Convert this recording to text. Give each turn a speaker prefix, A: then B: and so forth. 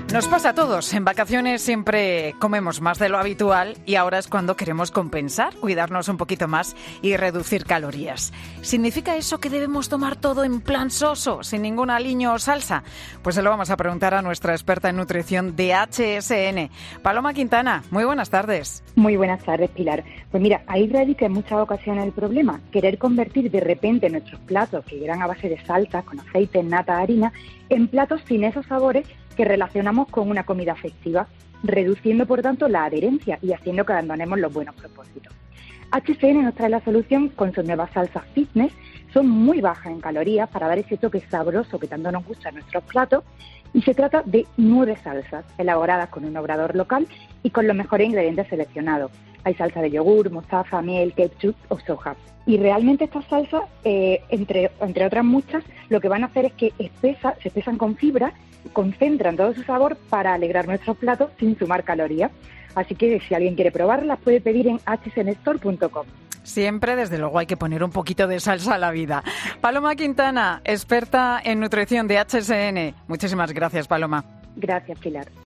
A: Nos pasa a todos. En vacaciones siempre comemos más de lo habitual y ahora es cuando queremos compensar, cuidarnos un poquito más y reducir calorías. ¿Significa eso que debemos tomar todo en plan soso, sin ningún aliño o salsa? Pues se lo vamos a preguntar a nuestra experta en nutrición de HSN, Paloma Quintana. Muy buenas tardes.
B: Muy buenas tardes, Pilar. Pues mira, ahí radica en muchas ocasiones el problema, querer convertir de repente nuestros platos, que eran a base de salsas, con aceite, nata, harina, en platos sin esos sabores que relacionamos con una comida festiva, reduciendo por tanto la adherencia y haciendo que abandonemos los buenos propósitos. HSN nos trae la solución con sus nuevas salsas fitness. Son muy bajas en calorías para dar ese toque sabroso que tanto nos gusta en nuestros platos, y se trata de 9 salsas elaboradas con un obrador local y con los mejores ingredientes seleccionados. Hay salsa de yogur, mostaza, miel, ketchup o soja. Y realmente estas salsas, entre otras muchas, lo que van a hacer es que se espesan con fibra, concentran todo su sabor para alegrar nuestros platos sin sumar calorías. Así que si alguien quiere probarlas, puede pedir en hsnstore.com.
A: Siempre, desde luego, hay que poner un poquito de salsa a la vida. Paloma Quintana, experta en nutrición de HSN. Muchísimas gracias, Paloma.
B: Gracias, Pilar.